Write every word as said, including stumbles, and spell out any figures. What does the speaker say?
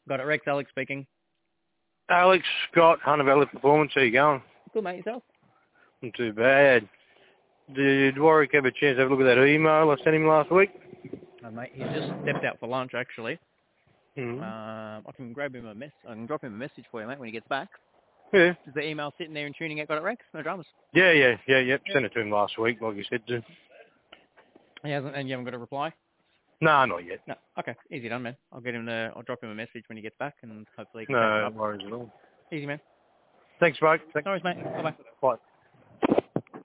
Got it, Rex. Alex speaking. Alex Scott, Hunter Valley Performance. How you going? Good, mate. Yourself? Not too bad. Did Warwick have a chance to have a look at that email I sent him last week? Oh, mate, he's just stepped out for lunch, actually. Mm-hmm. Um, I can grab him a mess. I can drop him a message for you, mate, when he gets back. Yeah. Is the email sitting there and tuning out? Got it, Rex? No dramas. Yeah, yeah, yeah, yep. Yeah. Sent it to him last week, like you said to. He hasn't, and you haven't got a reply? No, not yet. No. Okay, easy done, man. I'll get him to, I'll drop him a message when he gets back, and hopefully he can catch No up. worries at all. Easy, man. Thanks, mate. Thanks. No worries, mate. Bye-bye. Bye.